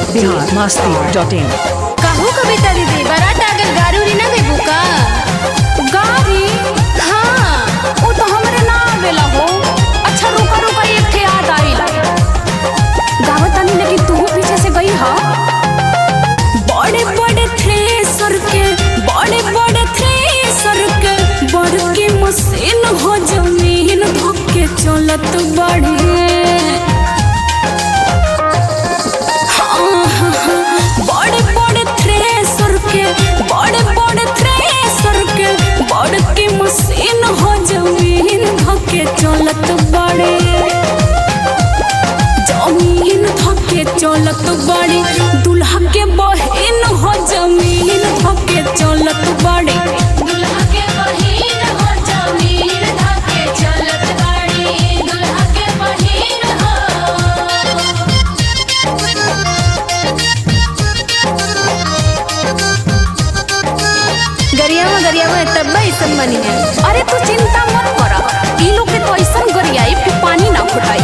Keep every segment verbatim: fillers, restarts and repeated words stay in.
Bihar Masti dot इन। कहू कविता दीदी बारात आगल गाड़ी उड़ी ना देबू का? गाड़ी? हाँ वो तो हमरे ना आवेला हो। अच्छा रुका रुका एक ठे याद आइला। गावत तानी लेकिन तू पीछे से गई हा। बड़े बड़े थ्रेसर के बड़े बड़े थ्रेसर के बड़ के मशीन हो जमीन धोके चलत बड़े। बड़े बड़े थ्रेसर के बड़े बड़े थ्रेसर के बड़ के मशीन हो जमीन धोके चलत बड़े। जमीन धोके चलत बड़े दुल्हा के बहिन हो जमीन धोके चलत बड़े। दुल्हा के बहिन हो जमीन धके चलत बाड़ी। दुल्हा के बहिन हो गरिया में गरिया में तब ऐसा बनी है। अरे तू चिंता मत कर, ई लोग के तो ऐसा गरियाई फिर पानी ना फुटाई।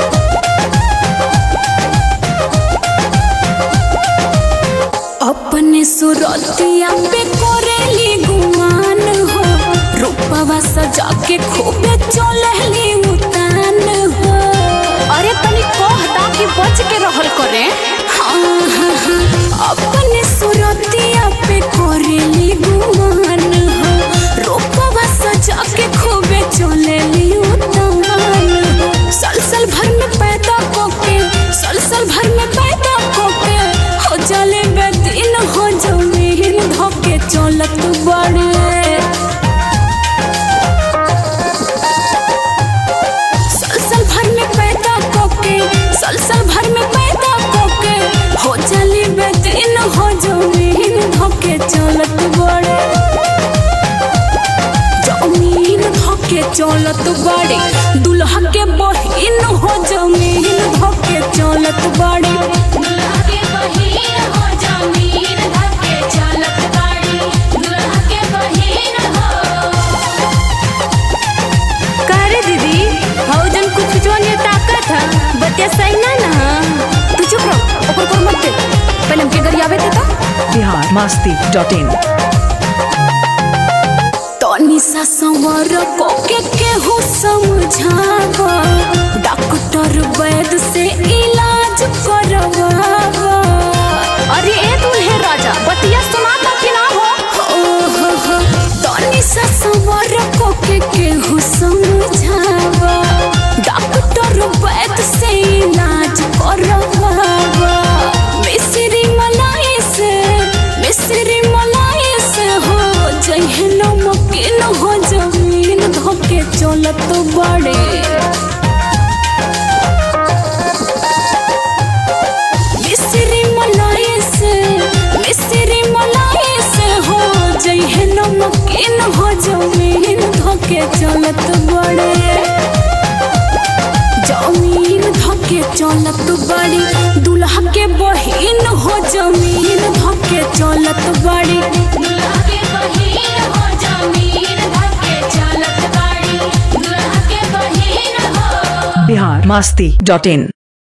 अपने सुरतिया पे करेली गुमान हो रूपवा सजा के खूबे चलेली उतान हो। अरे तनी कहता कि बच के रहल करे। हाँ हाँ हाँ अपने सुरतिया पे करेली गुमान हो रूपवा सजा के खूबे चलेली उतान हो। सलसल भर में पैदा कोके सलसल भर में पैदा कोके हो चले बेदीन हो जमीन धोके चलत बड़े। सलसल भर में पैदा कोके सलसल भर में पैदा कोके हो चले बेदीन हो जमीन धोके चलत बड़े। जमीन धोके चलत बड़े दुल्हा के बहिन हो जमीन धोके चलत बड़े। दुल्हा के बहिन हो जमीन धके चलत बाड़ी। दुल्हा के बहिन हो करे दीदी भौजन कुछ जो ने ताकत है बतिया सही ना ना। तू चुप रहो ओकर को मत दे पहले हमके गरियावे दे तो। Bihar Masti dot in. तनी सा संवर को के केहू समझावा डॉक्टर वैद से इलाज करवावा। अरे ए दूल्हे राजा बतिया सुनाता कि ना हो। ओ हो हो तनी सा संवर को के केहू समझावा डॉक्टर वैद से इलाज करवावा। मिश्री मलाई से मिश्री मलाई से हो जहे नमकीन हो जमीन धोके चलत बड़े। मिश्री मलाई से मिश्री मलाई से हो जहे नमकीन हो जमीन धोके चलत बड़े। जमीन धोके चलत बड़ी दुल्हा के बहिन हो जमीन धोके चलत बड़ी। दुल्हा के बहिन हो जमीन धके चलत बाड़ी। दुल्हा के बहिन हो बिहार मस्ती डॉट इन।